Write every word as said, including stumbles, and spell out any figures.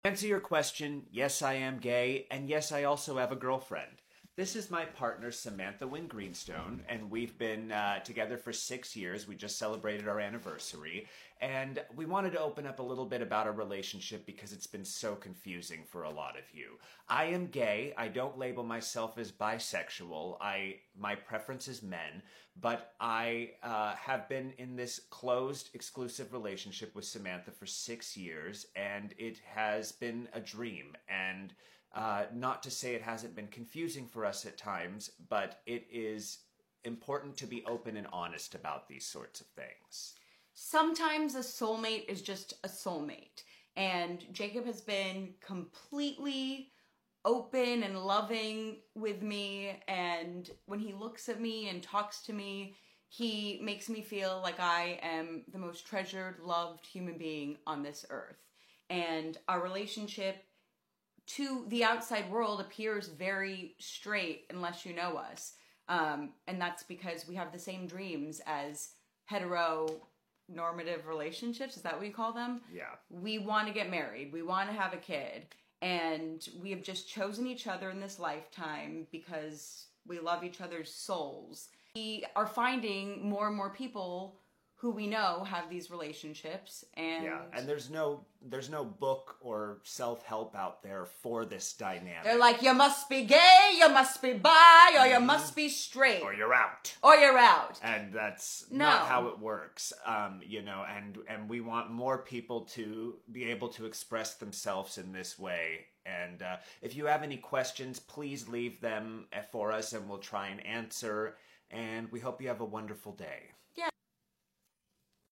Answer your question, yes, I am gay, and yes, I also have a girlfriend. This is my partner, Samantha Wynn Greenstone, and we've been uh, together for six years. We just celebrated our anniversary, and we wanted to open up a little bit about our relationship because it's been so confusing for a lot of you. I am gay. I don't label myself as bisexual. I my preference is men, but I uh, have been in this closed, exclusive relationship with Samantha for six years, and it has been a dream, and Uh, not to say it hasn't been confusing for us at times, but it is important to be open and honest about these sorts of things. Sometimes a soulmate is just a soulmate. And Jacob has been completely open and loving with me. And when he looks at me and talks to me, he makes me feel like I am the most treasured, loved human being on this earth. And our relationship to the outside world appears very straight unless you know us. Um, and that's because we have the same dreams as heteronormative relationships. Is that what you call them? Yeah. We want to get married. We want to have a kid. And we have just chosen each other in this lifetime because we love each other's souls. We are finding more and more people who we know have these relationships, and yeah, and there's no there's no book or self-help out there for this dynamic. They're like, you must be gay, you must be bi, or you must be straight, or you're out, or you're out, and that's no. not how it works. Um, you know, and and we want more people to be able to express themselves in this way. And uh, if you have any questions, please leave them for us, and we'll try and answer. And we hope you have a wonderful day.